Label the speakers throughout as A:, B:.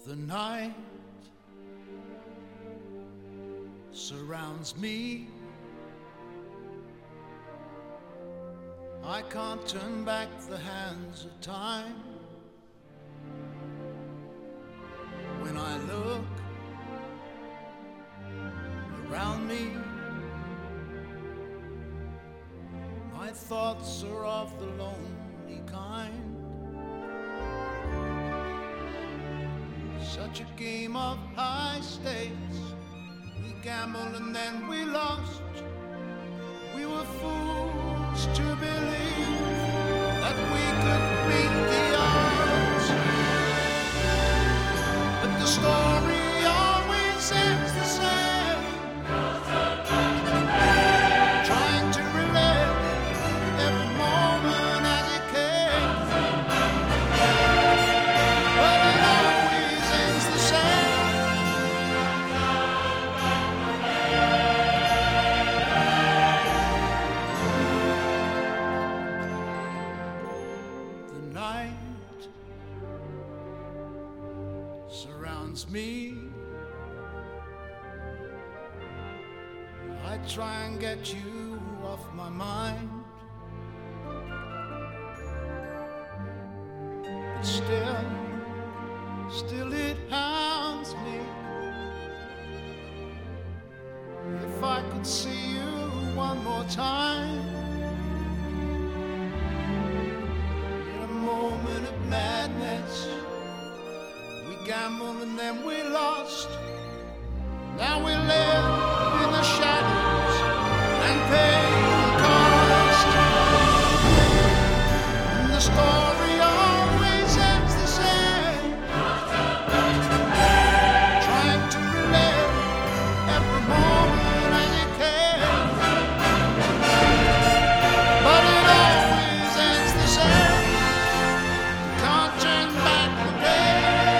A: The night surrounds me. I can't turn back the hands of time. When I look around me, my thoughts are of the lonely kind. Such a game of high stakes. We gambled and then we lost. We were fools to believe that we could beat the odds. But the story always ends the same. Trying to relive every moment as it came. But it always ends the same. The night surrounds me. I try and get you off my mind, but still it hounds me. If I could see you one more time, in a moment of madness, we gambled and then we lost. Now we live in the shadows and pay the cost. And the story always ends the same. Trying to relive every moment as it came. But it always ends the same. Can't turn back the page.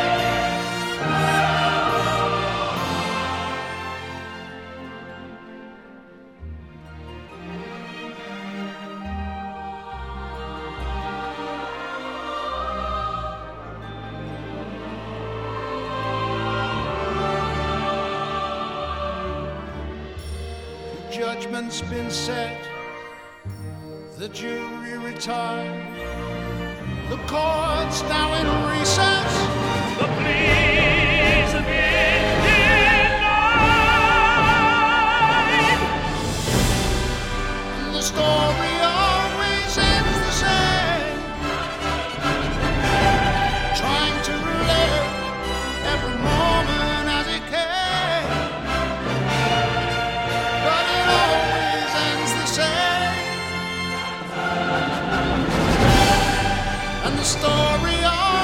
A: Judgment's been set, the jury retired, the court's now in recess.
B: The pleas have been denied.
A: And the story always ends the same. Trying to relive every moment as it came. But it always ends the same. And the story always